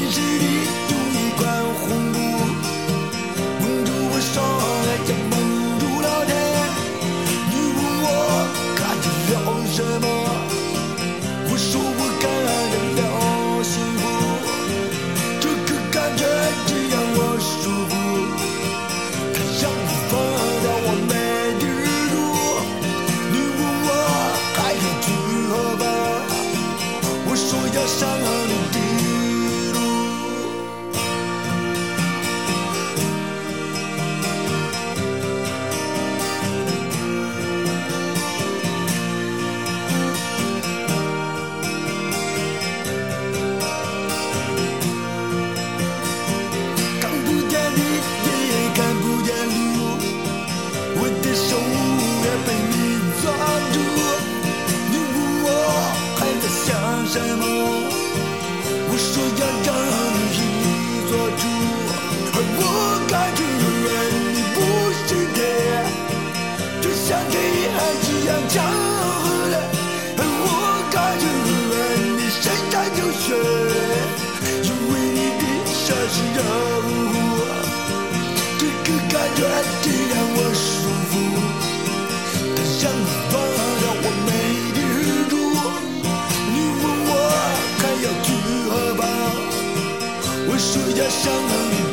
室里有一块红布，蒙住我双眼，也蒙住了天。你问我看见了什么？我说我看见了幸福，这个感觉只让我舒服。它让我放掉我没地儿住。你问我还要去何方？我说要上地。什么？我说要让你做主，而我感觉你不是的，就像黑暗一样强烈，而我感觉你身上有血，因为你的手是热乎，这个感觉只让我舒服，它让我放掉我没地住。要去何方？我说要上。